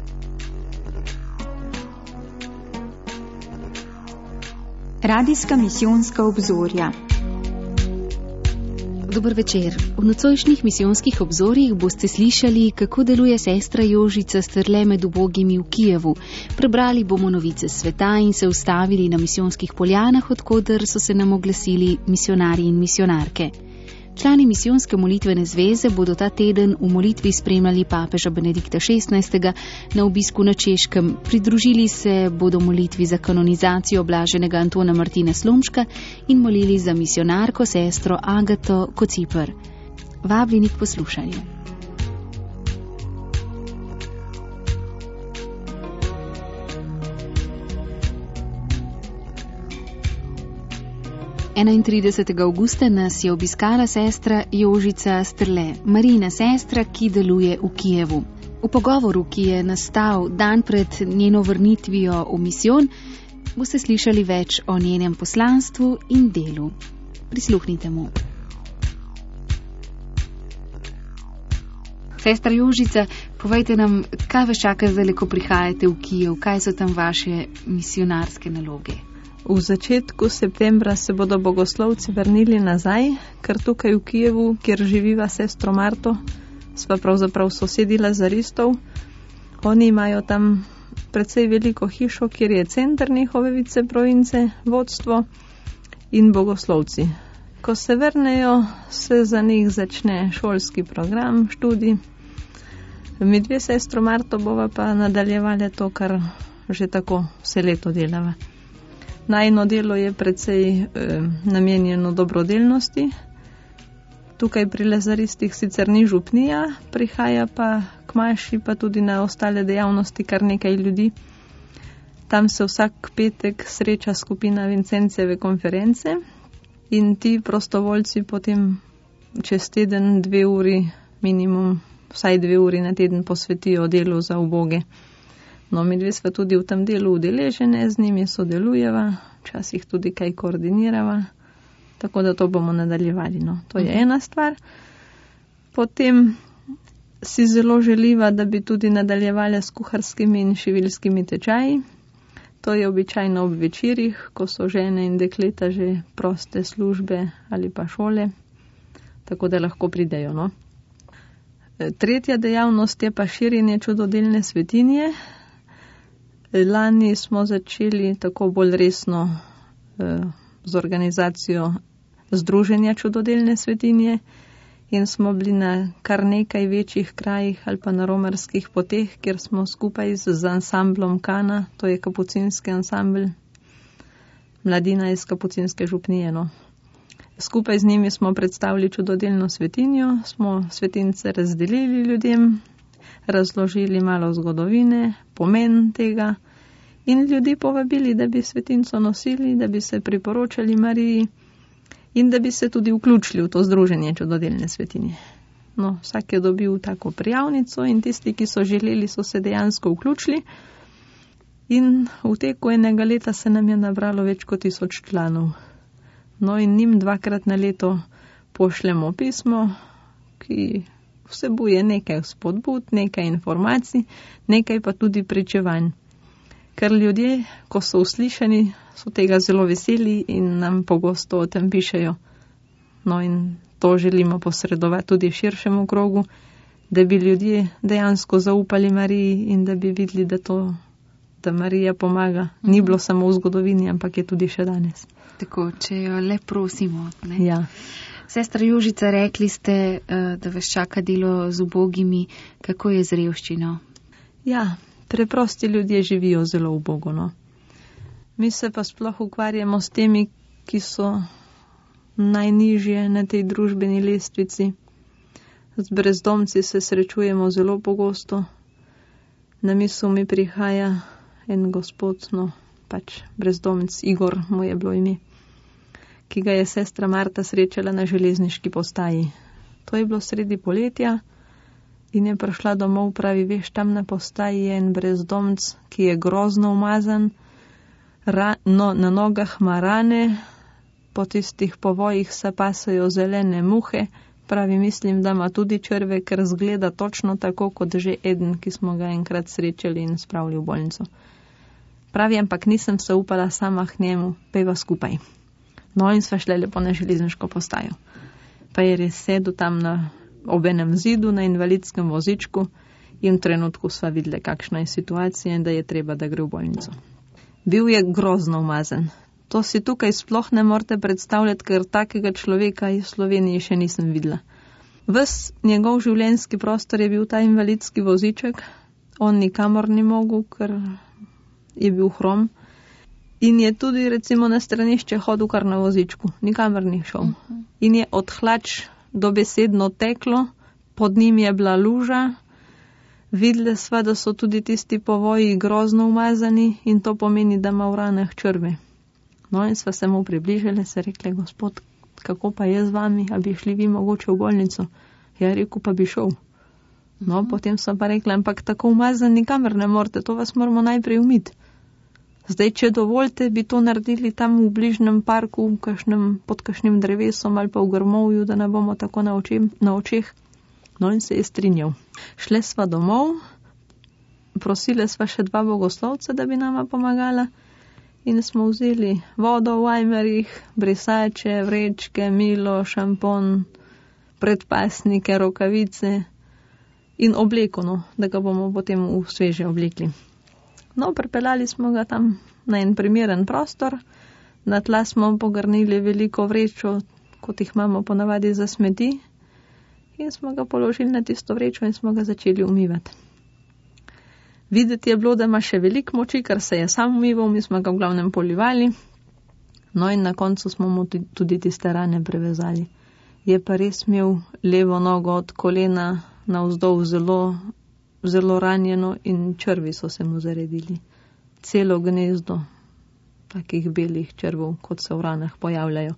Radijska misijonska obzorja. Dober večer. V nocojšnjih misijonskih obzorjih boste slišali, kako deluje sestra Jožica Strle med ubogimi v Kijevu. Prebrali bomo novice sveta in se ustavili na misijonskih poljanah, odkoder so se nam oglasili misionarji in misionarke. Člani misijonske molitvene zveze bodo ta teden v molitvi spremljali papeža Benedikta XVI. Na obisku na Češkem. Pridružili se bodo molitvi za kanonizacijo blaženega Antona Martina Slomška in molili za misionarko sestro Agato Kocipr. Vabljeni k poslušanju. Avgusta nas je obiskala sestra Jožica Strle, Marijina sestra, ki deluje v Kijevu. V pogovoru, ki je nastal dan pred njeno vrnitvijo v misijon, boste slišali več o njenem poslanstvu in delu. Prisluhnite mu. Sestra Jožica, povejte nam, kaj vas čaka zdaj, ko prihajate v Kijev, kaj so tam vaše misionarske naloge? V začetku septembra se bodo bogoslovci vrnili nazaj, ker tukaj v Kijevu, kjer živiva sestro Marto, sva pravzaprav sosedi lazaristov. Oni imajo tam precej veliko hišo, kjer je center njihove viceprovince, vodstvo in bogoslovci. Ko se vrnejo, se za njih začne šolski program, študij. Mi dve sestro Marto bova pa nadaljevali to, kar že tako vse leto delava. Najno delo je precej namenjeno dobrodelnosti. Tukaj pri lazaristih sicer ni župnija, prihaja pa k maši, pa tudi na ostale dejavnosti kar nekaj ljudi. Tam se vsak petek sreča skupina Vincenceve konference in ti prostovoljci potem čez teden 2 uri, minimum vsaj 2 uri na teden posvetijo delu za uboge. No, mi dve sva tudi v tem delu udeležene, z njimi sodelujeva, včasih tudi kaj koordinirava, tako da to bomo nadaljevali. No. To je ena stvar. Potem si zelo želiva, da bi tudi nadaljevali s kuharskimi in šiviljskimi tečaji. To je običajno ob večerih, ko so žene in dekleta že proste službe ali pa šole, tako da lahko pridejo. No. Tretja dejavnost je pa širjenje čudodelne svetinje. Lani smo začeli tako bolj resno z organizacijo Združenja čudodelne svetinje in smo bili na kar nekaj večjih krajih ali pa na romarskih poteh, kjer smo skupaj z ansamblom Kana, to je kapucinski ansambl, mladina iz kapucinske župnije. No. Skupaj z njimi smo predstavili čudodelno svetinjo, smo svetince razdelili ljudem, razložili malo zgodovine, pomen tega in ljudi povabili, da bi svetinco nosili, da bi se priporočali Mariji in da bi se tudi vključili v to združenje čudodelne svetinje. No, vsak je dobil tako prijavnico in tisti, ki so želeli, so se dejansko vključili in v teku enega leta se nam je nabralo več kot 1000 članov. No in njim 2-krat na leto pošljemo pismo, ki vsebuje nekaj spodbud, nekaj informacij, nekaj pa tudi pričevanj. Ker ljudje, ko so uslišani, so tega zelo veseli in nam pogosto o tem pišejo. No in to želimo posredovati tudi širšemu krogu, da bi ljudje dejansko zaupali Mariji in da bi videli, da Marija pomaga. Ni bilo samo v zgodovini, ampak je tudi še danes. Tako, če jo le prosimo. Ne? Ja. Sestra Jožica, rekli ste, da vas čaka delo z ubogimi. Kako je z revščino? Ja, preprosti ljudje živijo zelo ubogo. No. Mi se pa sploh ukvarjamo s temi, ki so najnižje na tej družbeni lestvici. Z brezdomci se srečujemo zelo pogosto. Na misel mi prihaja en gospod, no, pač brezdomec, Igor mu je bilo ime, ki ga je sestra Marta srečala na železniški postaji. To je bilo sredi poletja in je prišla domov, pravi, veš, tam na postaji je en brezdomec, ki je grozno umazan, na nogah ima rane, po tistih povojih se pasajo zelene muhe, Pravi, mislim, da ima tudi črve, ker zgleda točno tako, kot že eden, ki smo ga enkrat srečali in spravili v bolnico. Pravi, ampak nisem se upala sama k njemu, peva skupaj. No in sva šle lepo na železniško postajo. Pa je res sedel tam na obenem zidu, na invalidskem vozičku in v trenutku sva videli, kakšna je situacija in da je treba, da gre v bolnico. Bil je grozno umazan. To si tukaj sploh ne morete predstavljati, ker takega človeka v Sloveniji še nisem videla. Ves njegov življenjski prostor je bil ta invalidski voziček, on nikamor ni mogel, ker je bil hrom. In je tudi recimo na stranišče hodil kar na vozičku, nikamor ni šel. In je od hlač dobesedno teklo, pod njim je bila luža, videli sva, da so tudi tisti povoji grozno umazani in to pomeni, da ima v ranah črve. No in sva se mu približali, se rekli, gospod, kako pa je z vami, a bi šli vi mogoče v bolnico? Ja, rekel, pa bi šel. No, potem sva pa rekla, ampak tako umazan nikamor ne morete, to vas moramo najprej umiti. Zdaj, če dovolite, bi to naredili tam v bližnjem parku, pod kakšnim drevesom ali pa v grmovju, da ne bomo tako na očeh. No in se je strinjal. Šle sva domov, prosile sva še 2 bogoslovca, da bi nama pomagala in smo vzeli vodo v ajmerjih, brisače, vrečke, milo, šampon, predpasnike, rokavice in obleko, no, da ga bomo potem v sveže oblekli. No, pripeljali smo ga tam na en primeren prostor, na tla smo pogrnili veliko vrečo, kot jih imamo ponavadi za smeti, in smo ga položili na tisto vrečo in smo ga začeli umivati. Videti je bilo, da ima še veliko moči, ker se je sam umival, mi smo ga v glavnem polivali, no in na koncu smo mu tudi tiste rane prevezali. Je pa res imel levo nogo od kolena navzdol zelo ranjeno in črvi so se mu zaredili. Celo gnezdo takih belih črvov, kot se v ranah pojavljajo.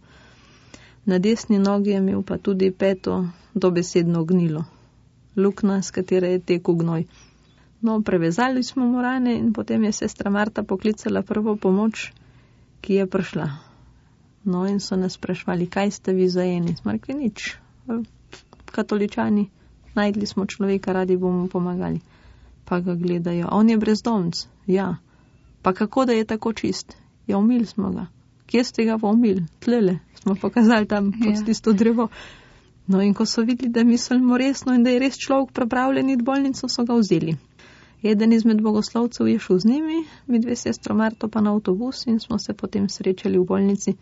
Na desni nogi je imel pa tudi peto dobesedno gnilo, luknja, s katere je tekel gnoj. No, prevezali smo mu rane in potem je sestra Marta poklicala prvo pomoč, ki je prišla. No in so nas sprašvali, kaj ste vi za eni? Smo rekli, nič, katoličani, najdli smo človeka, radi bomo pomagali. Pa ga gledajo, on je brezdomec, ja. Pa kako da je tako čist? Ja, umili smo ga. Kje ste ga pa umili? Tlele, smo pokazali tam pod tisto drevo. No in ko so videli, da mislimo resno in da je res človek pripravljen iti v bolnico, so ga vzeli. Eden izmed bogoslovcev je šel z njimi, mi 2 sestro Marto pa na avtobus in smo se potem srečali v bolnici.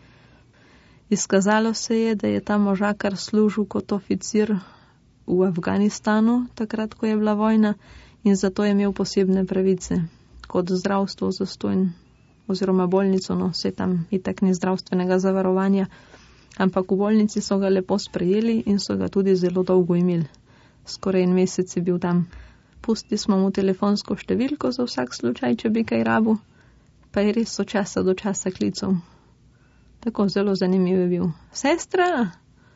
Izkazalo se je, da je ta možakar služil kot oficir v Afganistanu, takrat, ko je bila vojna, in zato je imel posebne pravice, kot zdravstvo zastojn oziroma bolnico, no, vse tam itak ni zdravstvenega zavarovanja, ampak v bolnici so ga lepo sprejeli in so ga tudi zelo dolgo imeli. Skoraj 1 mesec je bil tam. Pustili smo mu telefonsko številko za vsak slučaj, če bi kaj rabil, pa je res od časa do časa klical. Tako zelo zanimiv je bil. Sestra,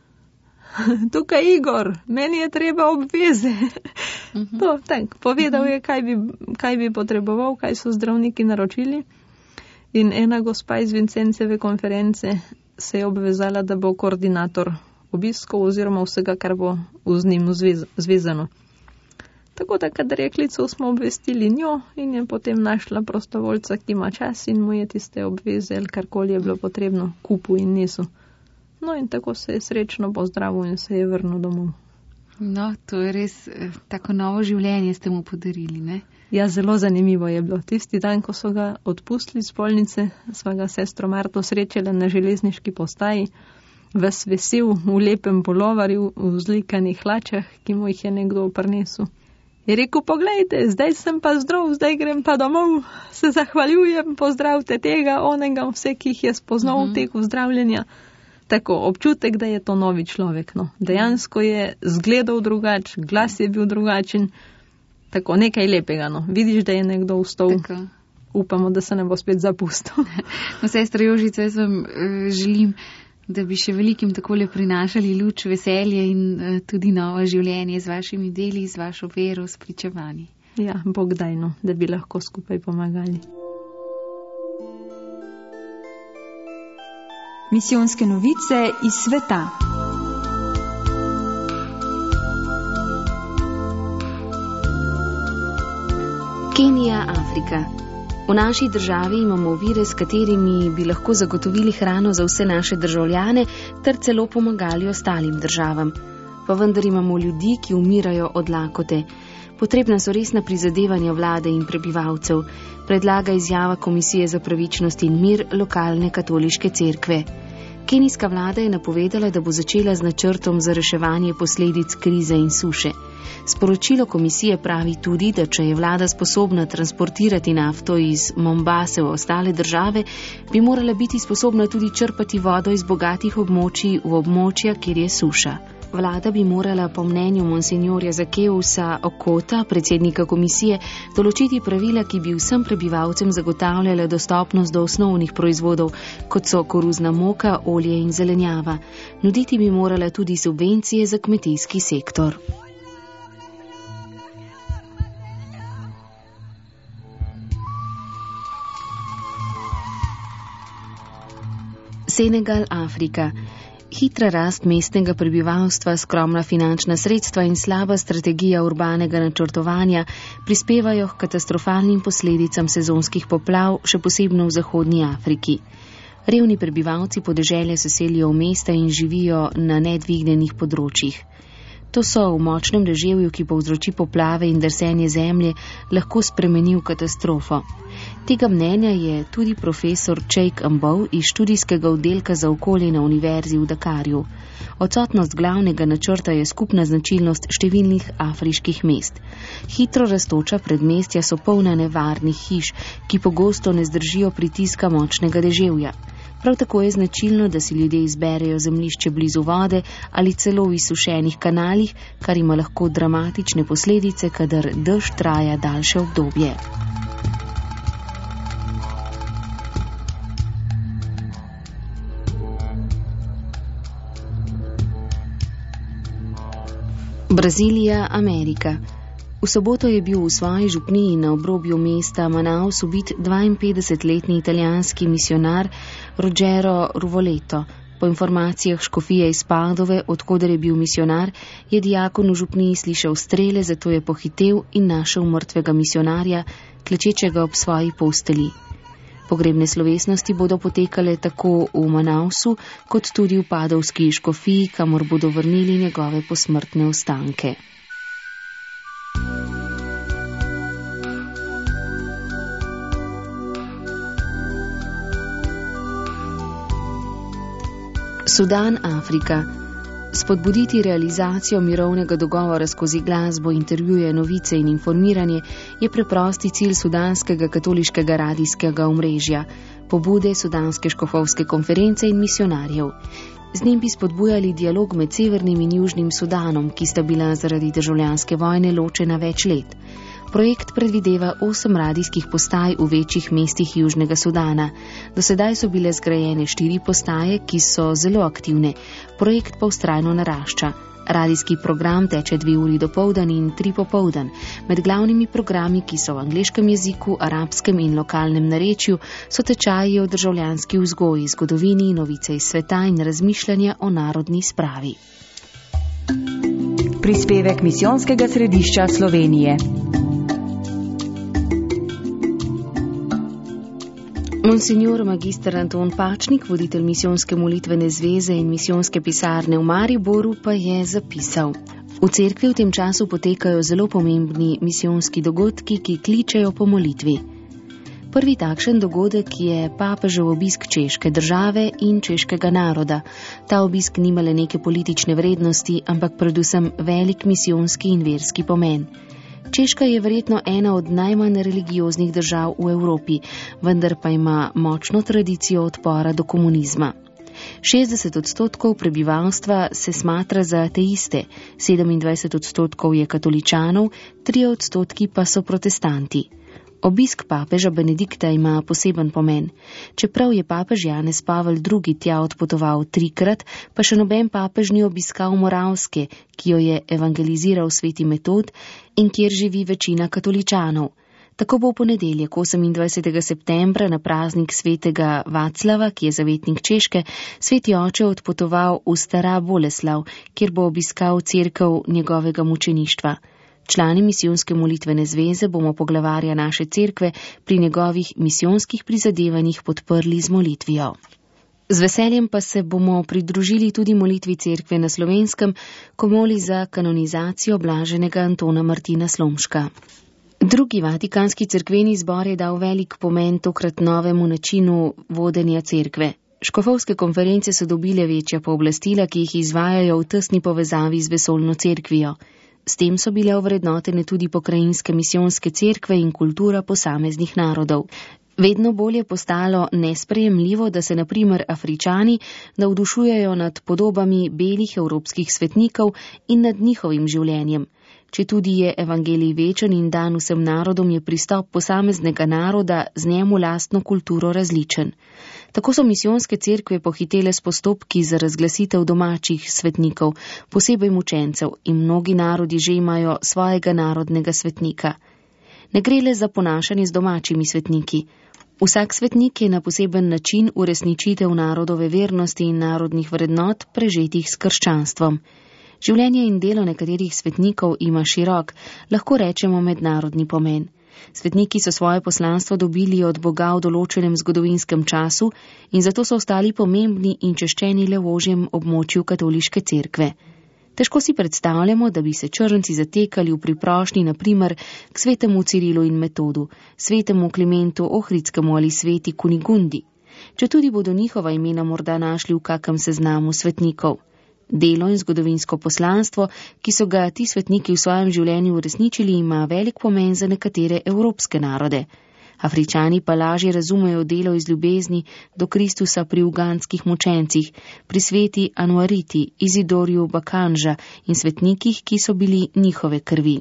tukaj Igor, meni je treba obveze. To, tak, povedal je, kaj bi potreboval, kaj so zdravniki naročili. In ena gospa iz Vincenceve konference se je obvezala, da bo koordinator obiskov oziroma vsega, kar bo z njim zvezano. Tako da, kadar je klical, smo obvestili njo in je potem našla prostovoljca, ki ima čas in mu je tiste obveze ali karkoli je bilo potrebno, kupu in nesu. No in tako se je srečno pozdravil in se je vrnil domov. No, to je res tako novo življenje ste mu podarili, ne? Ja, zelo zanimivo je bilo. Tisti dan, ko so ga odpustili z bolnice, sva ga sestro Marto srečala na železniški postaji, ves vesel, v lepem polovarju, v zlikanih hlačah, ki mu jih je nekdo prinesel. Je rekel, poglejte, zdaj sem pa zdrav, zdaj grem pa domov, se zahvaljujem, pozdravite tega, onega, vse, ki jih je spoznal v teku zdravljenja. Tako, občutek, da je to novi človek, no. Dejansko je zgledal drugač, glas je bil drugačen, tako, nekaj lepega, no. Vidiš, da je nekdo vstal, upamo, da se ne bo spet zapustil. No, sestra Jožica, jaz vam želim, da bi še velikim takole prinašali luč, veselje in tudi novo življenje z vašimi deli, z vašo vero, s pričevanji. Ja, Bog dajno, da bi lahko skupaj pomagali. Misijonske novice iz sveta. Kenija, Afrika. V naši državi imamo vire, s katerimi bi lahko zagotovili hrano za vse naše državljane ter celo pomagali ostalim državam. Pa vendar imamo ljudi, ki umirajo od lakote. Potrebna so resna prizadevanja vlade in prebivalcev, predlaga izjava Komisije za pravičnost in mir lokalne katoliške cerkve. Kenijska vlada je napovedala, da bo začela z načrtom za reševanje posledic krize in suše. Sporočilo komisije pravi tudi, da če je vlada sposobna transportirati nafto iz Mombase v ostale države, bi morala biti sposobna tudi črpati vodo iz bogatih območij v območja, kjer je suša. Vlada bi morala po mnenju monsinjorja Zakeusa Okota, predsednika komisije, določiti pravila, ki bi vsem prebivalcem zagotavljala dostopnost do osnovnih proizvodov, kot so koruzna moka, olje in zelenjava. Nuditi bi morala tudi subvencije za kmetijski sektor. Senegal, Afrika. Hitra rast mestnega prebivalstva, skromna finančna sredstva in slaba strategija urbanega načrtovanja prispevajo k katastrofalnim posledicam sezonskih poplav, še posebno v zahodnji Afriki. Revni prebivalci podeželja se selijo v mesta in živijo na nedvignjenih področjih. To so v močnem deževju, ki povzroči poplave in drsenje zemlje, lahko spremeni v katastrofo. Tega mnenja je tudi profesor Cheikh Mbow iz študijskega oddelka za okolje na Univerzi v Dakarju. Odsotnost glavnega načrta je skupna značilnost številnih afriških mest. Hitro rastoča predmestja so polna nevarnih hiš, ki pogosto ne zdržijo pritiska močnega deževja. Prav tako je značilno, da si ljudje izberejo zemljišče blizu vode ali celo v izsušenih kanalih, kar ima lahko dramatične posledice, kadar dež traja daljše obdobje. Brazilija, Amerika. V soboto je bil v svoji župniji na obrobju mesta Manaus ubit 52-letni italijanski misionar Rogero Ruvoleto. Po informacijah škofije iz Padove, odkoder je bil misionar, je dijakon v župniji slišal strele, zato je pohitel in našel mrtvega misionarja, klečečega ob svoji posteli. Pogrebne slovesnosti bodo potekale tako v Manausu, kot tudi v padovski škofiji, kamor bodo vrnili njegove posmrtne ostanke. Sudan, Afrika. Spodbuditi realizacijo mirovnega dogovora skozi glasbo, intervjuje, novice in informiranje je preprosti cilj sudanskega katoliškega radijskega omrežja, pobude sudanske škofovske konference in misionarjev. Z njim bi spodbujali dialog med Severnim in Južnim Sudanom, ki sta bila zaradi državljanske vojne ločena več let. Projekt predvideva 8 radijskih postaj v večjih mestih Južnega Sudana. Do sedaj so bile zgrajene 4 postaje, ki so zelo aktivne. Projekt pa vztrajno narašča. Radijski program teče 2 uri dopoldan in 3 popoldan. Med glavnimi programi, ki so v angleškem jeziku, arabskem in lokalnem narečju, so tečaji o državljanski vzgoji, zgodovini, novice iz sveta in razmišljanja o narodni spravi. Prispevek Misijonskega središča Slovenije. Monsignor magister Anton Pačnik, voditelj Misijonske molitvene zveze in misijonske pisarne v Mariboru, pa je zapisal: v cerkvi v tem času potekajo zelo pomembni misijonski dogodki, ki kličejo po molitvi. Prvi takšen dogodek je papežev obisk češke države in češkega naroda. Ta obisk nima le neke politične vrednosti, ampak predvsem velik misijonski in verski pomen. Češka je verjetno ena od najmanj religioznih držav v Evropi, vendar pa ima močno tradicijo odpora do komunizma. 60% prebivalstva se smatra za ateiste, 27% je katoličanov, 3% pa so protestanti. Obisk papeža Benedikta ima poseben pomen. Čeprav je papež Janez Pavel II tja odpotoval 3-krat, pa še noben papež ni obiskal Moravske, ki jo je evangeliziral sveti Metod in kjer živi večina katoličanov. Tako bo v ponedeljek 28. septembra na praznik svetega Vaclava, ki je zavetnik Češke, sveti oče odpotoval v Stara Boleslav, kjer bo obiskal cerkev njegovega mučeništva. Člani misijonske molitvene zveze bomo poglavarja naše cerkve pri njegovih misijonskih prizadevanjih podprli z molitvijo. Z veseljem pa se bomo pridružili tudi molitvi cerkve na Slovenskem, ko moli za kanonizacijo blaženega Antona Martina Slomška. Drugi Vatikanski cerkveni zbor je dal velik pomen tokrat novemu načinu vodenja cerkve. Škofovske konference so dobile večja pooblastila, ki jih izvajajo v tesni povezavi z vesoljno cerkvijo. S tem so bile ovrednotene tudi pokrajinske misijonske cerkve in kultura posameznih narodov. Vedno bolj je postalo nesprejemljivo, da se na primer Afričani navdušujejo nad podobami belih evropskih svetnikov in nad njihovim življenjem. Četudi je evangelij večen in dan vsem narodom, je pristop posameznega naroda z njemu lastno kulturo različen. Tako so misijonske cerkve pohitele s postopki za razglasitev domačih svetnikov, posebej mučencev, in mnogi narodi že imajo svojega narodnega svetnika. Ne gre le za ponašanje z domačimi svetniki. Vsak svetnik je na poseben način uresničitev narodove vernosti in narodnih vrednot, prežetih s krščanstvom. Življenje in delo nekaterih svetnikov ima širok, lahko rečemo mednarodni pomen. Svetniki so svoje poslanstvo dobili od Boga v določenem zgodovinskem času in zato so ostali pomembni in češčeni le v ožjem območju katoliške cerkve. Težko si predstavljamo, da bi se črnci zatekali v priprošnji na primer k svetemu Cirilu in Metodu, svetemu Klementu Ohridskemu ali sveti Kunigundi, četudi bodo njihova imena morda našli v kakem seznamu svetnikov. Delo in zgodovinsko poslanstvo, ki so ga ti svetniki v svojem življenju uresničili, ima velik pomen za nekatere evropske narode. Afričani pa lažje razumejo delo iz ljubezni do Kristusa pri ugandskih mučencih, pri sveti Anuariti, Izidorju Bakanža in svetnikih, ki so bili njihove krvi.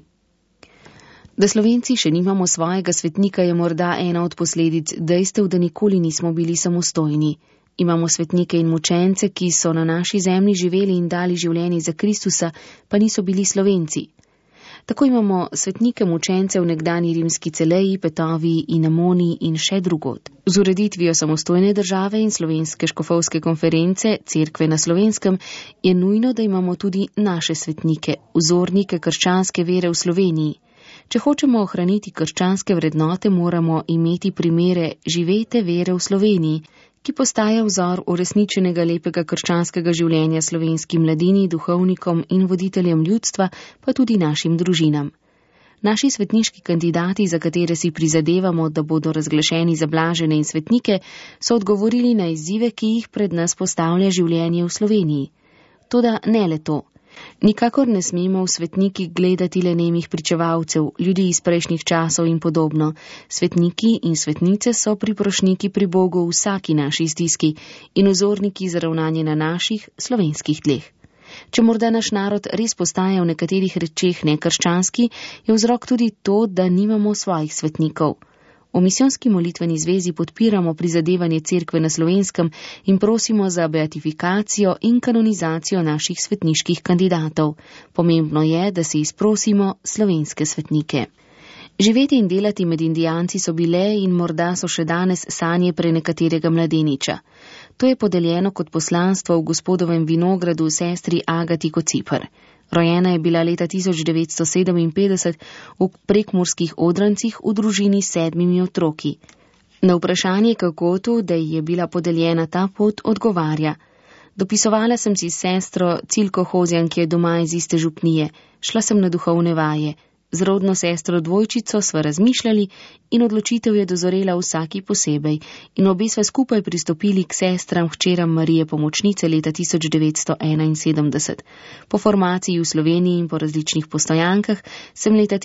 Da Slovenci še nimamo svojega svetnika, je morda ena od posledic dejstev, da nikoli nismo bili samostojni. Imamo svetnike in mučence, ki so na naši zemlji živeli in dali življenje za Kristusa, pa niso bili Slovenci. Tako imamo svetnike mučence v nekdani rimski Celeji, Petovi in Amoni in še drugod. Z ureditvijo samostojne države in slovenske škofovske konference, cerkve na Slovenskem, je nujno, da imamo tudi naše svetnike, vzornike krščanske vere v Sloveniji. Če hočemo ohraniti krščanske vrednote, moramo imeti primere živete vere v Sloveniji, ki postaja vzor uresničenega lepega krščanskega življenja slovenski mladini, duhovnikom in voditeljem ljudstva, pa tudi našim družinam. Naši svetniški kandidati, za katere si prizadevamo, da bodo razglašeni za blažene in svetnike, so odgovorili na izzive, ki jih pred nas postavlja življenje v Sloveniji. Toda ne le to. Nikakor ne smemo v svetniki gledati le nemih pričevalcev, ljudi iz prejšnjih časov in podobno. Svetniki in svetnice so priprošniki pri Bogu v vsaki naši stiski in vzorniki za ravnanje na naših slovenskih tleh. Če morda naš narod res postaja v nekaterih rečeh nekrščanski, je vzrok tudi to, da nimamo svojih svetnikov. V misijonski molitveni zvezi podpiramo prizadevanje cerkve na Slovenskem in prosimo za beatifikacijo in kanonizacijo naših svetniških kandidatov. Pomembno je, da se izprosimo slovenske svetnike. Živeti in delati med Indijanci so bile in morda so še danes sanje prenekaterega mladeniča. To je podeljeno kot poslanstvo v Gospodovem vinogradu sestri Agati Kocipar. Rojena je bila leta 1957 v prekmurskih Odrancih v družini s 7 otroki. Na vprašanje, kako to, da ji je bila podeljena ta pot, odgovarja: Dopisovala sem si s sestro Cilko Hozjan, ki je doma iz iste župnije. Šla sem na duhovne vaje. Z rodno sestro dvojčico sva razmišljali in odločitev je dozorela vsaki posebej in obe sva skupaj pristopili k sestram hčeram Marije Pomočnice leta 1971. Po formaciji v Sloveniji in po različnih postojankah sem leta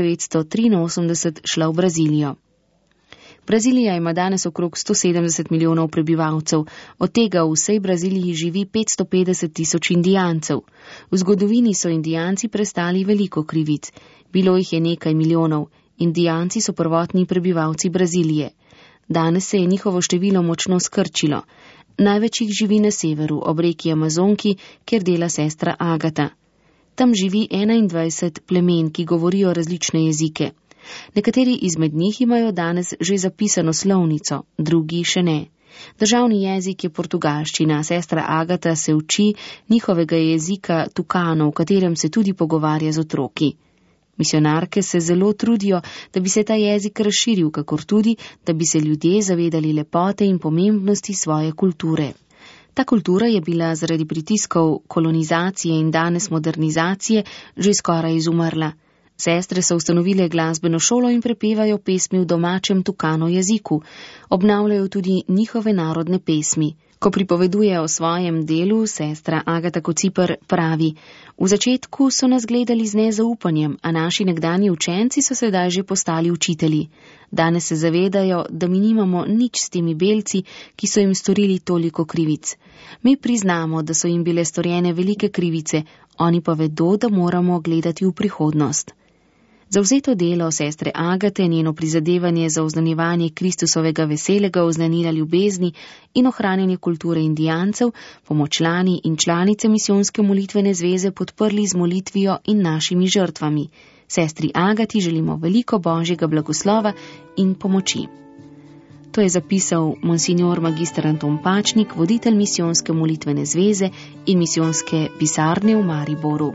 1983 šla v Brazilijo. Brazilija ima danes okrog 170 milijonov prebivalcev, od tega v vsej Braziliji živi 550 tisoč Indijancev. V zgodovini so Indijanci prestali veliko krivic. Bilo jih je nekaj milijonov. Indijanci so prvotni prebivalci Brazilije. Danes se je njihovo število močno skrčilo. Največ jih živi na severu, ob reki Amazonki, kjer dela sestra Agata. Tam živi 21 plemen, ki govorijo različne jezike. Nekateri izmed njih imajo danes že zapisano slovnico, drugi še ne. Državni jezik je portugalščina, sestra Agata se uči njihovega jezika Tukano, v katerem se tudi pogovarja z otroki. Misionarke se zelo trudijo, da bi se ta jezik razširil, kakor tudi, da bi se ljudje zavedali lepote in pomembnosti svoje kulture. Ta kultura je bila zaradi pritiskov kolonizacije in danes modernizacije že skoraj izumrla. Sestre so ustanovile glasbeno šolo in prepevajo pesmi v domačem Tukano jeziku. Obnavljajo tudi njihove narodne pesmi. Ko pripoveduje o svojem delu, sestra Agata Kociper pravi: v začetku so nas gledali z nezaupanjem, a naši nekdanji učenci so sedaj že postali učitelji. Danes se zavedajo, da mi nimamo nič s temi belci, ki so jim storili toliko krivic. Mi priznamo, da so jim bile storjene velike krivice, oni pa vedo, da moramo gledati v prihodnost. Zavzeto delo sestre Agate, njeno prizadevanje za oznanjevanje Kristusovega veselega oznanila ljubezni in ohranjanje kulture Indijancev, bomo člani in članice misijonske molitvene zveze podprli z molitvijo in našimi žrtvami. Sestri Agati želimo veliko božjega blagoslova in pomoči. To je zapisal monsignor magister Anton Pačnik, voditelj misijonske molitvene zveze in misijonske pisarne v Mariboru.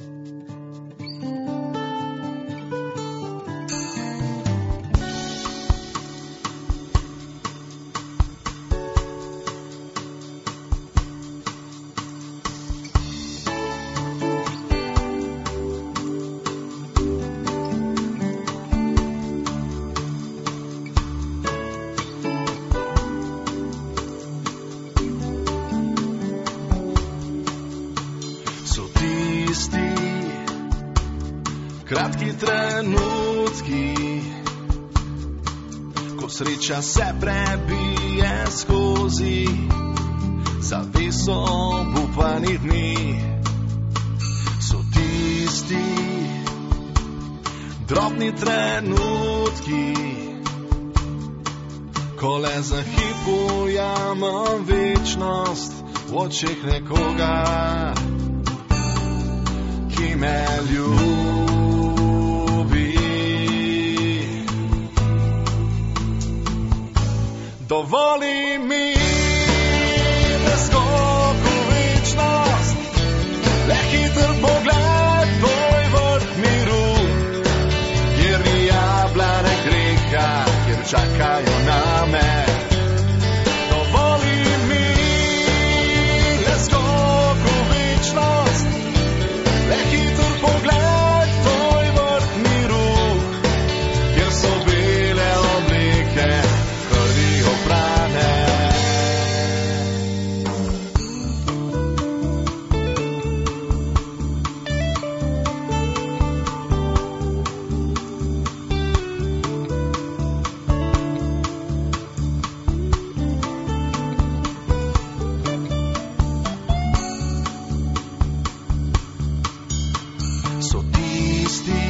Kratki trenutki, ko sreča se prebije skozi zaveso obupanih dni, so tisti drobni trenutki, ko le za hip ujamem večnost v očeh nekoga, ki me ljubi. Dovoli mi, da skok v večnost, le hiter pogled, tvoj vrt miru, kjer ni jablane greha, kjer čakajo name. Dovoli mi, da skok v večnost, le hiter pogled, tvoj vrt miru, kjer so bele oblike oprane. So tisti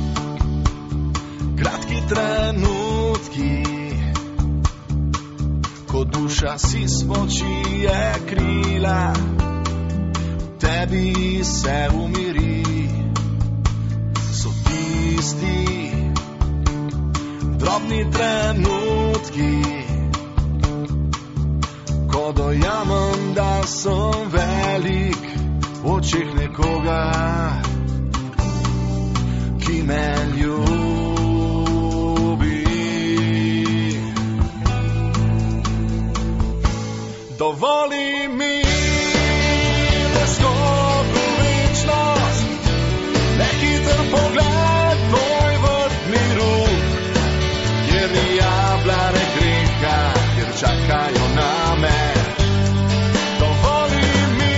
kratki trenutki, ko duša si spočije krila, v tebi se umiri. So tisti drobni trenutki, ko dojamem, da sem velik v očeh nekoga, ki me ljubi. Dovoli mi, da skok v večnost, le hiter pogled, tvoj vrt miru, kjer ni jablane greha, kjer čakajo name. Dovoli mi,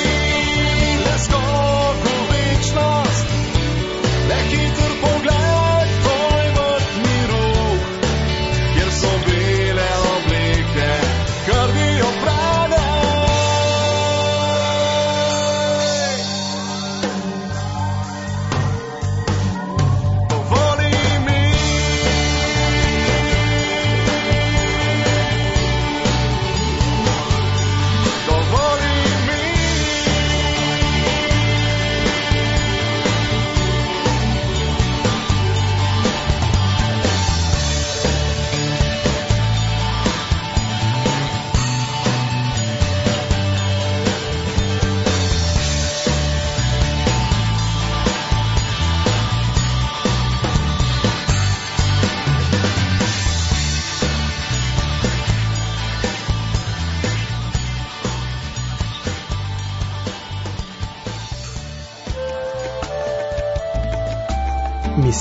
da skok v večnost, le hiter pogled,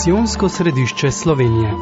Misijonsko središče Slovenije.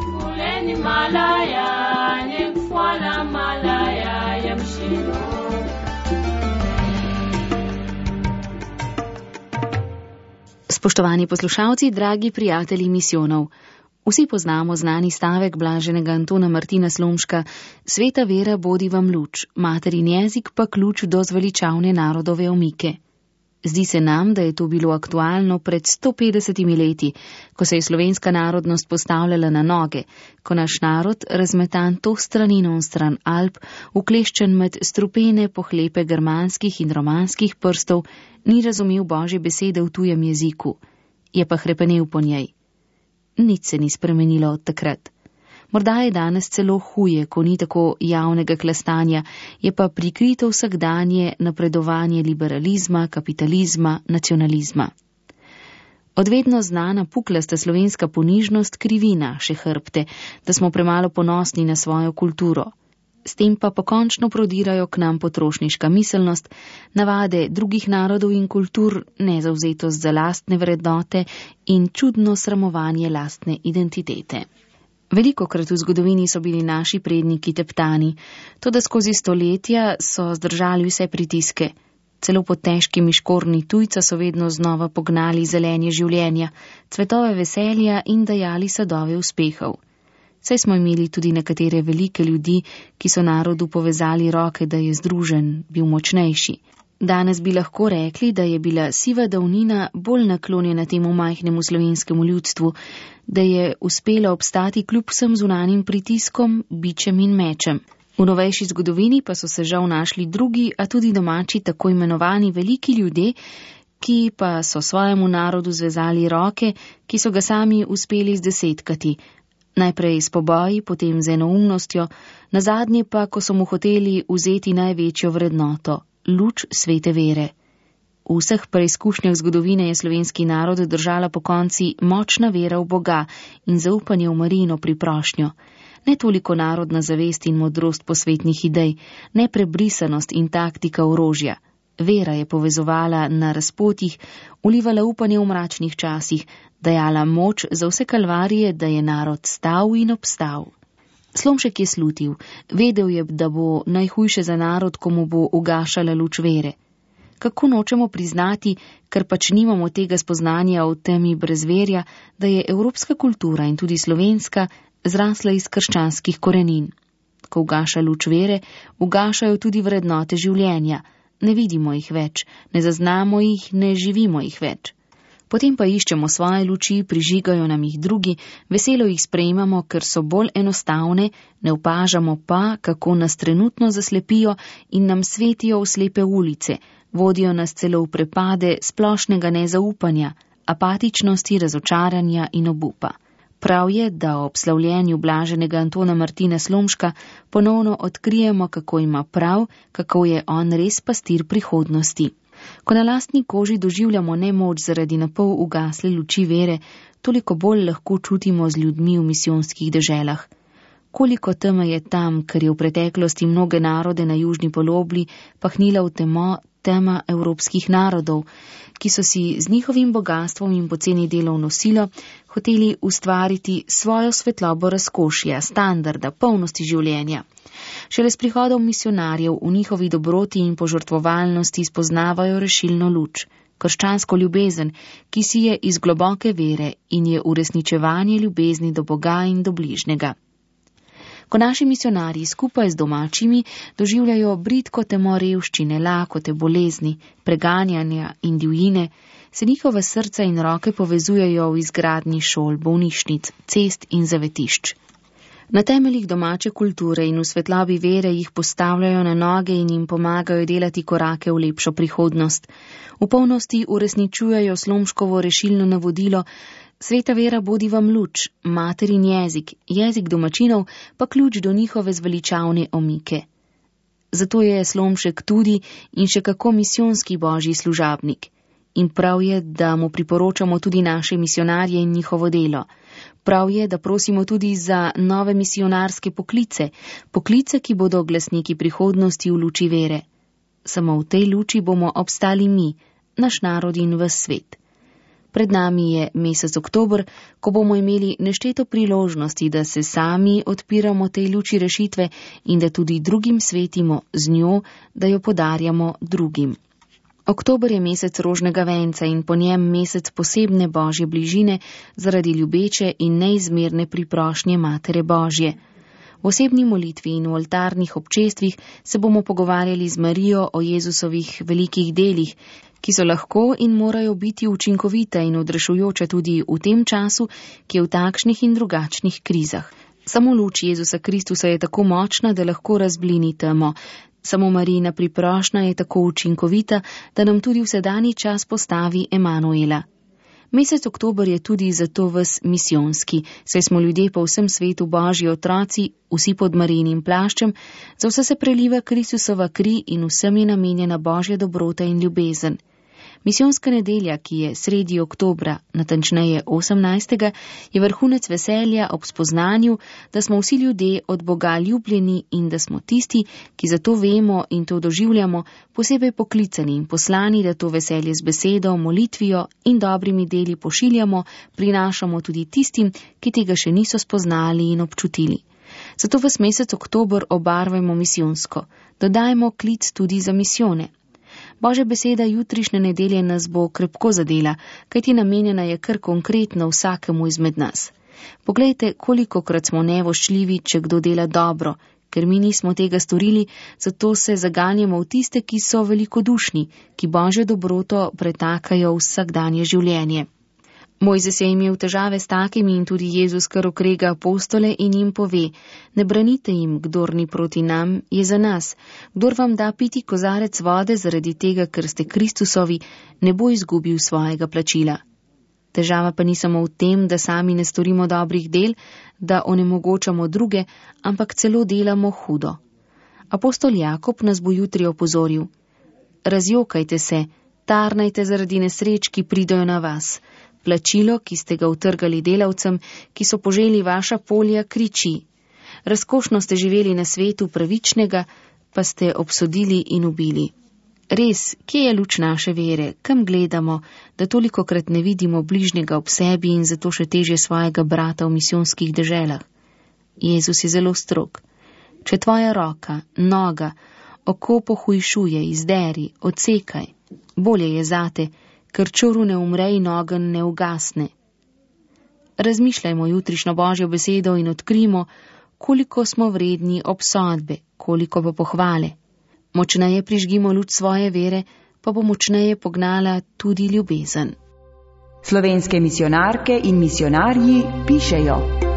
Spoštovani poslušalci, dragi prijatelji misijonov. Vsi poznamo znani stavek blaženega Antona Martina Slomška: sveta vera bodi vam luč, materin jezik pa ključ do zveličavne narodove omike. Zdi se nam, da je to bilo aktualno pred 150 leti, ko se je slovenska narodnost postavljala na noge, ko naš narod, razmetan to stran in on stran Alp, ukleščen med strupene pohlepe germanskih in romanskih prstov, ni razumel Božje besede v tujem jeziku, je pa hrepenel po njej. Nič se ni spremenilo od takrat. Morda je danes celo huje, ko ni tako javnega klastanja, je pa prikrito vsakdanje napredovanje liberalizma, kapitalizma, nacionalizma. Odvedno znana puklasta slovenska ponižnost krivi naše hrbte, da smo premalo ponosni na svojo kulturo. S tem pa pokončno prodirajo k nam potrošniška miselnost, navade drugih narodov in kultur, nezavzetost za lastne vrednote in čudno sramovanje lastne identitete. Velikokrat v zgodovini so bili naši predniki teptani, toda skozi stoletja so zdržali vse pritiske. Celo pod težkimi škorni tujca so vedno znova pognali zelenje življenja, cvetove veselja in dajali sadove uspehov. Saj smo imeli tudi nekatere velike ljudi, ki so narodu povezali roke, da je združen, bil močnejši. Danes bi lahko rekli, da je bila siva davnina bolj naklonjena temu majhnemu slovenskemu ljudstvu, da je uspela obstati kljub vsem zunanjim pritiskom, bičem in mečem. V novejši zgodovini pa so se žal našli drugi, a tudi domači tako imenovani veliki ljudje, ki pa so svojemu narodu zvezali roke, ki so ga sami uspeli zdesetkati. Najprej s poboji, potem z enoumnostjo, nazadnje pa, ko so mu hoteli vzeti največjo vrednoto, luč svete vere. V vseh preizkušnjah zgodovine je slovenski narod držala pokonci močna vera v Boga in zaupanje v Marijino priprošnjo. Ne toliko narodna zavest in modrost posvetnih idej, ne prebrisanost in taktika orožja. Vera je povezovala na razpotjih, ulivala upanje v mračnih časih, dajala moč za vse kalvarije, da je narod stal in obstal. Slomšek je slutil, vedel je, da bo najhujše za narod, ko mu bo ugašala luč vere. Kako nočemo priznati, ker pač nimamo tega spoznanja o temi brezverja, da je evropska kultura in tudi slovenska zrasla iz krščanskih korenin. Ko ugaša luč vere, ugašajo tudi vrednote življenja. Ne vidimo jih več, ne zaznamo jih, ne živimo jih več. Potem pa iščemo svoje luči, prižigajo nam jih drugi, veselo jih sprejemamo, ker so bolj enostavne, ne opažamo pa, kako nas trenutno zaslepijo in nam svetijo v slepe ulice, vodijo nas celo v prepade splošnega nezaupanja, apatičnosti, razočaranja in obupa. Prav je, da ob slavljenju blaženega Antona Martina Slomška ponovno odkrijemo, kako ima prav, kako je on res pastir prihodnosti. Ko na lastni koži doživljamo nemoč zaradi napol ugasle luči vere, toliko bolj lahko čutimo z ljudmi v misijonskih deželah. Koliko teme je tam, ker je v preteklosti mnoge narode na južni polobli pahnila v temo tema evropskih narodov, ki so si z njihovim bogatstvom in poceni delovno silo hoteli ustvariti svojo svetlobo razkošja, standarda, polnosti življenja. Šele s prihodom misionarjev v njihovi dobroti in požrtvovalnosti spoznavajo rešilno luč, krščansko ljubezen, ki si je iz globoke vere in je uresničevanje ljubezni do Boga in do bližnjega. Ko naši misionarji skupaj z domačimi doživljajo bridko temo revščine, lakote, bolezni, preganjanja in divjine, se njihova srca in roke povezujejo v izgradnji šol, bolnišnic, cest in zavetišč. Na temeljih domače kulture in v svetlobi vere jih postavljajo na noge in jim pomagajo delati korake v lepšo prihodnost. V polnosti uresničujejo Slomškovo rešilno navodilo: sveta vera bodi vam luč, materin jezik, jezik domačinov pa ključ do njihove zveličavne omike. Zato je Slomšek tudi in še kako misijonski božji služabnik. In prav je, da mu priporočamo tudi naše misionarje in njihovo delo. Prav je, da prosimo tudi za nove misionarske poklice, poklice, ki bodo glasniki prihodnosti v luči vere. Samo v tej luči bomo obstali mi, naš narod in ves svet. Pred nami je mesec oktober, ko bomo imeli nešteto priložnosti, da se sami odpiramo tej luči rešitve in da tudi drugim svetimo z njo, da jo podarjamo drugim. Oktober je mesec rožnega venca in po njem mesec posebne Božje bližine zaradi ljubeče in neizmerne priprošnje Matere Božje. V osebni molitvi in v oltarnih občestvih se bomo pogovarjali z Marijo o Jezusovih velikih delih, ki so lahko in morajo biti učinkovita in odrešujoča tudi v tem času, ki je v takšnih in drugačnih krizah. Samo luč Jezusa Kristusa je tako močna, da lahko razblini temo. Samo Marijina priprošnja je tako učinkovita, da nam tudi v sedanji čas postavi Emanuela. Mesec oktober je tudi zato ves misijonski, saj smo ljudje po vsem svetu Božji otroci, vsi pod Marijinim plaščem, za vse se preliva Kristusova kri in vsem je namenjena Božja dobrota in ljubezen. Misijonska nedelja, ki je sredi oktobra, natančneje 18., je vrhunec veselja ob spoznanju, da smo vsi ljudje od Boga ljubljeni in da smo tisti, ki za to vemo in to doživljamo, posebej poklicani in poslani, da to veselje z besedo, molitvijo in dobrimi deli pošiljamo, prinašamo tudi tistim, ki tega še niso spoznali in občutili. Zato ves mesec oktober obarvajmo misijonsko, dodajmo klic tudi za misijone. Božja beseda jutrišnje nedelje nas bo krepko zadela, kajti namenjena je kar konkretno vsakemu izmed nas. Poglejte, kolikokrat smo nevoščljivi, če kdo dela dobro, ker mi nismo tega storili, zato se zaganjamo v tiste, ki so velikodušni, ki Božjo dobroto pretakajo v vsakdanje življenje. Mojzes je imel težave s takimi in tudi Jezus kar okrega apostole in jim pove: ne branite jim, kdor ni proti nam, je za nas. Kdor vam da piti kozarec vode zaradi tega, ker ste Kristusovi, ne bo izgubil svojega plačila. Težava pa ni samo v tem, da sami ne storimo dobrih del, da onemogočamo druge, ampak celo delamo hudo. Apostol Jakob nas bo jutri opozoril: razjokajte se, tarnajte zaradi nesreč, ki pridejo na vas. Plačilo, ki ste ga utrgali delavcem, ki so poželi vaša polja, kriči. Razkošno ste živeli na svetu pravičnega, pa ste obsodili in ubili. Res, kje je luč naše vere, kam gledamo, da tolikokrat ne vidimo bližnjega ob sebi in zato še težje svojega brata v misijonskih deželah? Jezus je zelo strog. Če tvoja roka, noga, oko pohujšuje, izderi, odsekaj, bolje je zate, ker čoru ne umre in ogenj ne ugasne. Razmišljajmo jutrišnjo Božjo besedo in odkrimo, koliko smo vredni obsodbe, koliko pa pohvale. Močneje prižgimo luč svoje vere, pa bo močneje pognala tudi ljubezen. Slovenske misijonarke in misijonarji pišejo.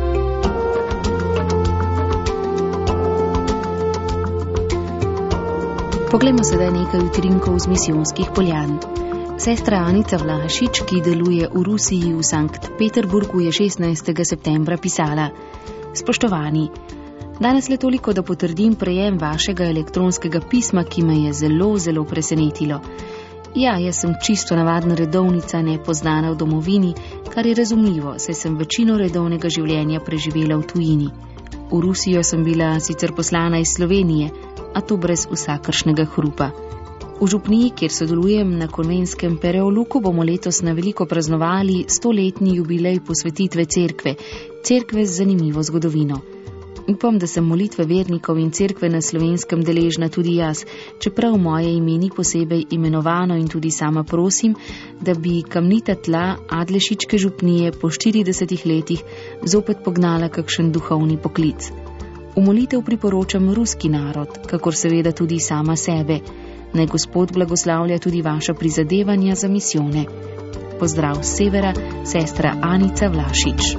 Poglejmo sedaj nekaj utrinkov z misijonskih poljan. Sestra Anica Vlašič, ki deluje v Rusiji v Sankt Peterburgu, je 16. septembra pisala: spoštovani, danes le toliko, da potrdim prejem vašega elektronskega pisma, ki me je zelo, zelo presenetilo. Ja, jaz sem čisto navadna redovnica, nepoznana v domovini, kar je razumljivo, saj sem večino redovnega življenja preživela v tujini. V Rusijo sem bila sicer poslana iz Slovenije, a to brez vsakršnega hrupa. V župniji, kjer sodelujem na konventskem Pereoluku, bomo letos na veliko praznovali 100-letni jubilej posvetitve cerkve z zanimivo zgodovino. Upam, da sem molitve vernikov in cerkve na Slovenskem deležna tudi jaz, čeprav moje ime ni posebej imenovano in tudi sama prosim, da bi kamnita tla Adlešičke župnije po 40 letih zopet pognala kakšen duhovni poklic. V molitev priporočam ruski narod, kakor seveda tudi sama sebe. Naj Gospod blagoslavlja tudi vaša prizadevanja za misijone. Pozdrav s severa, sestra Anica Vlašič.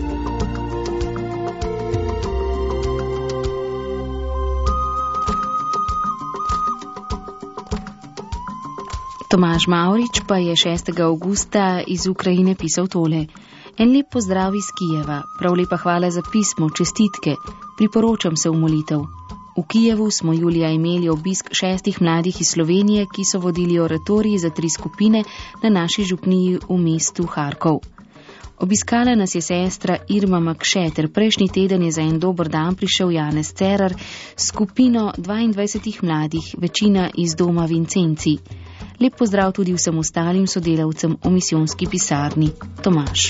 Tomaž Mavrič pa je 6. avgusta iz Ukrajine pisal tole: en lep pozdrav iz Kijeva, prav lepa hvala za pismo, čestitke, priporočam se v molitev. V Kijevu smo julija imeli obisk 6 mladih iz Slovenije, ki so vodili oratorij za 3 skupine na naši župniji v mestu Harkov. Obiskala nas je sestra Irma Makše, ter prejšnji teden je za en dober dan prišel Janez Cerar s skupino 22 mladih, večina iz doma Vincenci. Lep pozdrav tudi vsem ostalim sodelavcem v misijonski pisarni. Tomaž.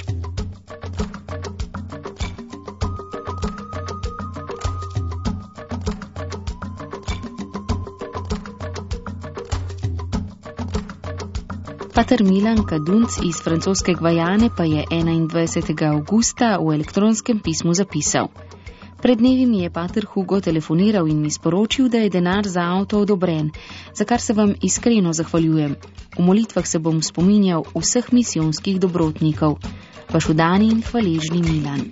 Pater Milan Kadunc iz francoske Gvajane pa je 21. avgusta v elektronskem pismu zapisal: Pred dnevi mi je pater Hugo telefoniral in mi sporočil, da je denar za avto odobren, za kar se vam iskreno zahvaljujem. V molitvah se bom spominjal vseh misijonskih dobrotnikov. Vaš vdani in hvaležni Milan.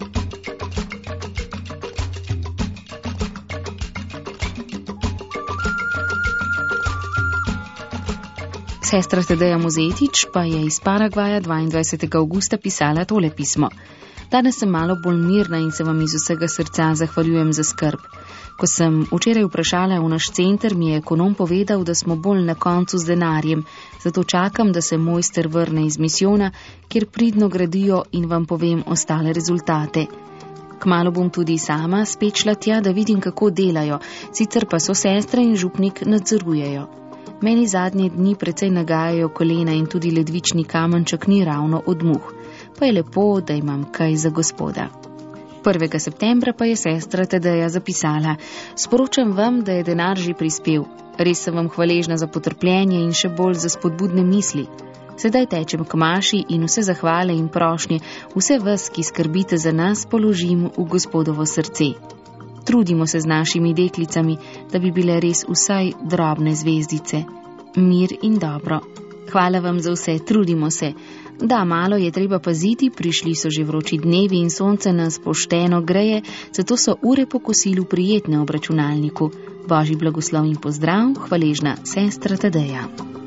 Sestra Tadeja Mozetič pa je iz Paragvaja 22. avgusta pisala tole pismo. Danes sem malo bolj mirna in se vam iz vsega srca zahvaljujem za skrb. Ko sem včeraj vprašala v naš center, mi je ekonom povedal, da smo bolj na koncu z denarjem, zato čakam, da se mojster vrne iz misijona, kjer pridno gradijo in vam povem ostale rezultate. Kmalu bom tudi sama spet šla tja, da vidim, kako delajo, sicer pa so sestra in župnik nadzorujejo. Meni zadnje dni precej nagajajo kolena in tudi ledvični kamenček ni ravno od muh, pa je lepo, da imam kaj za Gospoda. 1. septembra pa je sestra Tadeja zapisala: Sporočam vam, da je denar že prispel. Res sem vam hvaležna za potrpljenje in še bolj za spodbudne misli. Sedaj tečem k maši in vse zahvale in prošnje, vse vas, ki skrbite za nas, položim v Gospodovo srce. Trudimo se z našimi deklicami, da bi bile res vsaj drobne zvezdice. Mir in dobro. Hvala vam za vse, trudimo se. Da, malo je treba paziti, prišli so že vroči dnevi in sonce nas pošteno greje, zato so ure po kosilu prijetne ob računalniku. Božji blagoslov in pozdrav, hvaležna sestra Tadeja.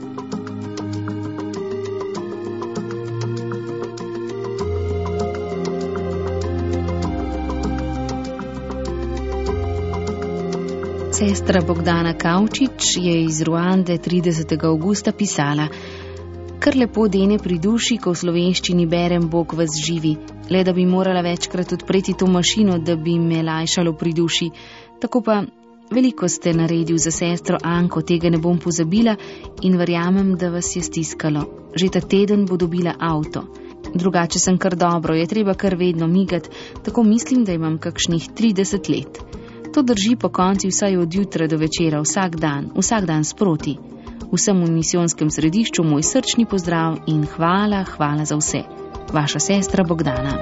Sestra Bogdana Kavčič je iz Ruande 30. avgusta pisala: Kar lepo dene pri duši, ko v slovenščini berem Bog vas živi, le da bi morala večkrat odpreti to mašino, da bi me lajšalo pri duši. Tako pa veliko ste naredil za sestro Anko, tega ne bom pozabila in verjamem, da vas je stiskalo. Že ta teden bo dobila avto. Drugače sem kar dobro, je treba kar vedno migati, tako mislim, da imam kakšnih 30 let. To drži po konci vsaj od jutra do večera, vsak dan sproti. Vsem v misijonskem središču moj srčni pozdrav in hvala za vse. Vaša sestra Bogdana.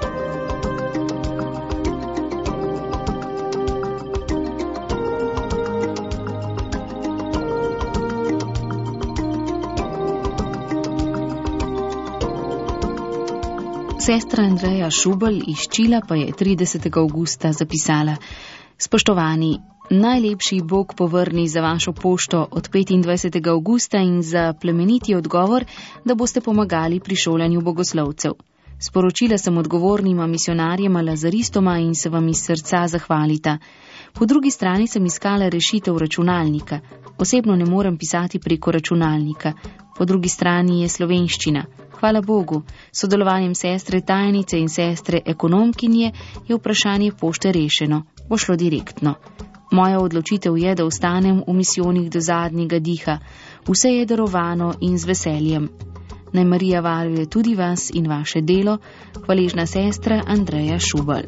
Sestra Andreja Šubel iz Čila pa je 30. avgusta zapisala: Spoštovani, najlepši Bog povrni za vašo pošto od 25. avgusta in za plemeniti odgovor, da boste pomagali pri šolanju bogoslovcev. Sporočila sem odgovornima misionarjema Lazaristoma in se vam iz srca zahvalita. Po drugi strani sem iskala rešitev računalnika. Osebno ne morem pisati preko računalnika. Po drugi strani je slovenščina. Hvala Bogu, s sodelovanjem sestre tajnice in sestre ekonomkinje je vprašanje pošte rešeno. Bo šlo direktno. Moja odločitev je, da ostanem v misijonih do zadnjega diha. Vse je darovano in z veseljem. Naj Marija varuje tudi vas in vaše delo. Hvaležna sestra Andreja Šubel.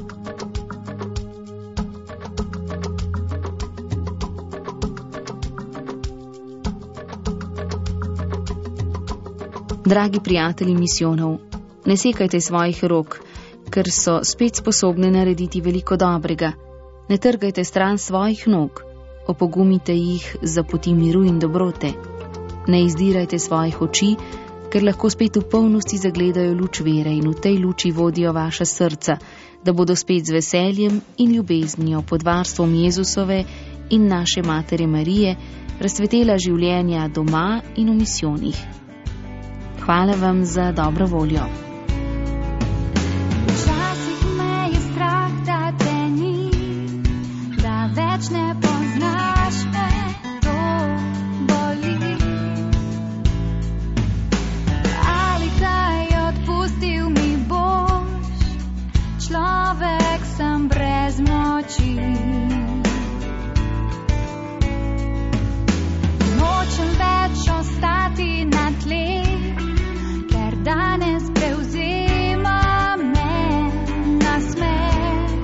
Dragi prijatelji misijonov, ne sekajte svojih rok, ker so spet sposobne narediti veliko dobrega. Ne trgajte stran svojih nog, opogumite jih za poti miru in dobrote. Ne izdirajte svojih oči, ker lahko spet v polnosti zagledajo luč vere in v tej luči vodijo vaša srca, da bodo spet z veseljem in ljubeznijo pod varstvom Jezusove in naše Matere Marije razcvetela življenja doma in v misijonih. Hvala vam za dobro voljo. Včasih me je strah, da te ni, da več ne poznaš me, to boli. Ali kaj odpustil mi noči. Nočem več ostati na tleh, ker danes prevzema me nasmeh.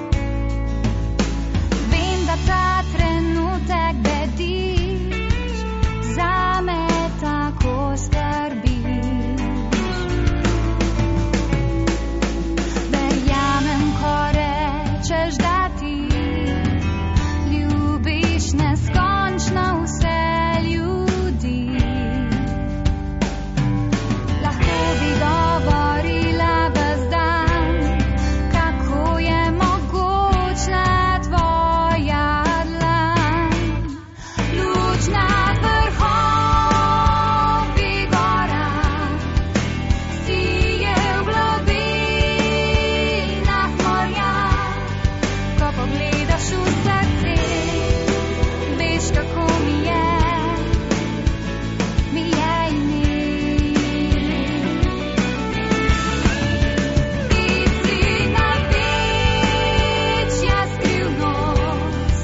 Vem, da ta trenutek bediš, zame tako skrbiš. Verjamem, ko rečeš, da ti ljubiš neskončno vse ljudi. Lahko bi govorila ves dan, kako je mogočna tvoja dlan. Luč nad vrhovi gora sije v globinah morja. Ko pogledaš v srce, veš, kako mi je ime. Ti si največja skrivnost,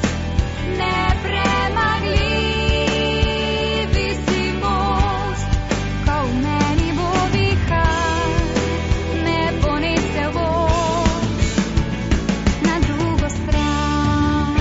nepremagljivi si most. Ko v meni bo vihar, me ponese voz na drugo stran.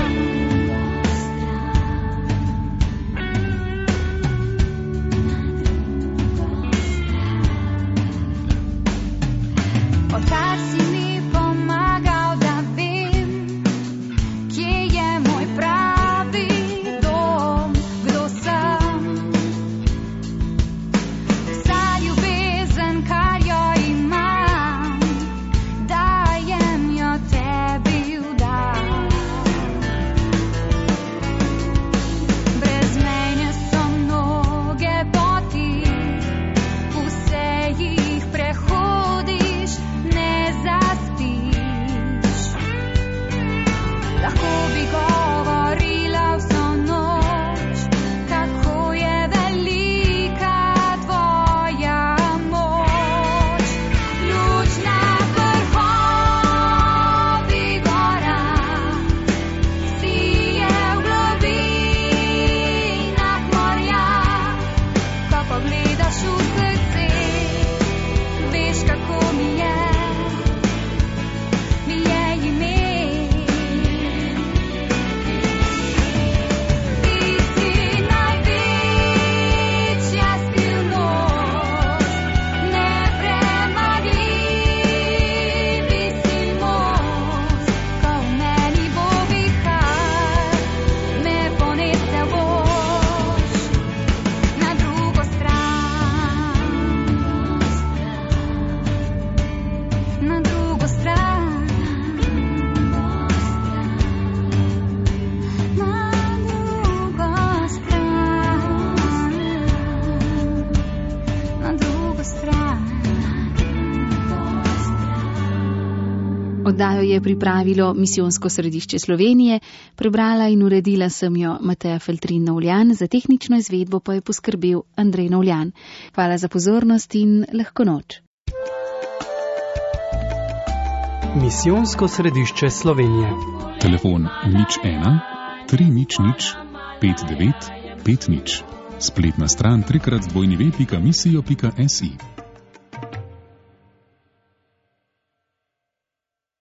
Otar si mi pomagal, da vem, kje je moj pravi dom, kdo sem. Vsa ljubezen, kar jo imam, dajem jo tebi v dar. Brez mene so mnoge poti, vse jih prehodiš, ne zaspiš. Lahko bi govorila vso noč, kako je velika tvoja moč. Luč nad vrhovi gora sije v globinah morja. Ko pogledaš v srce, veš, kako mi je ime. Ti si največja skrivnost, nepremagljivi si most. Ko v meni bo vihar, me ponese voz na drugo stran. Na drugo stran. Na drugo stran. Na drugo stran. Oddajo je pripravilo Misijonsko središče Slovenije, prebrala in uredila sem jo Mateja Feltrin Novljan, za tehnično izvedbo pa je poskrbel Andrej Novljan. Hvala za pozornost in lahko noč. Misijonsko središče Slovenije. Telefon 01 300 5950. Spletna stran www.misijo.si.